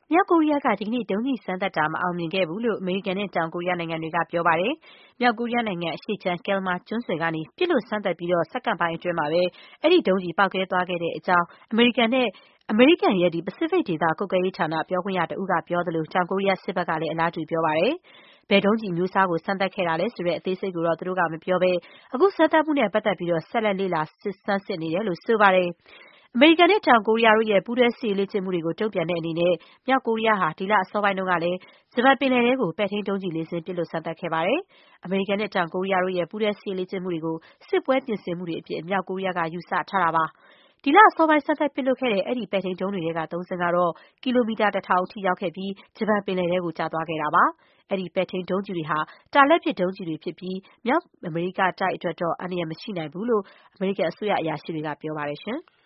မြောက်ကိုရီးယားက ဒီကနေ့ ဒုံးကျည်စမ်းသပ်တာ မအောင်မြင်ခဲ့ဘူးလို့ အမေရိကန်နဲ့ တောင်ကိုရီးယားနိုင်ငံတွေက ပြောပါတယ်။ မြောက်ကိုရီးယားနိုင်ငံ အရှေ့ခြမ်း Kelma ကျွန်းဆွယ်ကနေ ပစ်လွှတ်စမ်းသပ်ပြီး စက္ကန့်ပိုင်းအတွင်းမှာပဲ အဲဒီ ဒုံးကျည် ပေါက်ကွဲသွားခဲ့တဲ့အကြောင်း အမေရိကန်ရဲ့ ပစိဖိတ်ဒေသ ကွပ်ကဲရေးဌာန ပြောခွင့်ရတဦးက ပြောသလို တောင်ကိုရီးယားစစ်ဘက်ကလည်း အလားတူ ပြောပါတယ်။ ဘယ်ဒုံးကျည်အမျိုးအစားကို စမ်းသပ်ခဲ့တာလဲဆိုတဲ့ အသေးစိတ်ကိုတော့ သူတို့က မပြောဘဲ အခုစမ်းသပ်မှုနဲ့ပတ်သက်ပြီး ဆက်လက် လေ့လာ ဆန်းစစ်နေတယ်လို့ ဆိုပါတယ်။ အမေရိကန်နဲ့ တောင်ကိုရီးယားတို့ရဲ့ ပူးတွဲစစ်ရေးလေ့ကျင့်မှုတွေကို တုံ့ပြန်တဲ့အနေနဲ့ မြောက်ကိုရီးယားဟာ ဒီလအစောပိုင်းတုန်းကလည်း ဂျပန်ပင်လယ်ထဲကို ပဲ့ထိန်းဒုံးကျည် ၄ စင်း ပစ်လွှတ်စမ်းသပ်ခဲ့ပါတယ်။ အမေရိကန်နဲ့ တောင်ကိုရီးယားတို့ရဲ့ ပူးတွဲစစ်ရေးလေ့ကျင့်မှုတွေကို စစ်ပွဲပြင်ဆင်မှုတွေအဖြစ် မြောက်ကိုရီးယားက ယူဆထားတာပါ။ ဒီလအစောပိုင်း စမ်းသပ်ပစ်လွှတ်ခဲ့တဲ့ အဲဒီ ပဲ့ထိန်းဒုံးတွေထဲက ၃ စင်းကတော့ ကီလိုမီတာ ၁,၀၀၀ အထိရောက်ခဲ့ပြီး ဂျပန်ပင်လယ်ထဲကို ကျသွားခဲ့တာပါ။ အဲဒီ ပဲ့ထိန်းဒုံးကျည်တွေဟာ တာလတ်ပစ် ဒုံးကျည်တွေဖြစ်ပြီး မြောက်အမေရိကတိုက်အတွက်တော့ အန္တရာယ်မရှိနိုင်ဘူးလို့ အမေရိကန်အစိုးရ အရာရှိတွေက ပြောပါတယ်။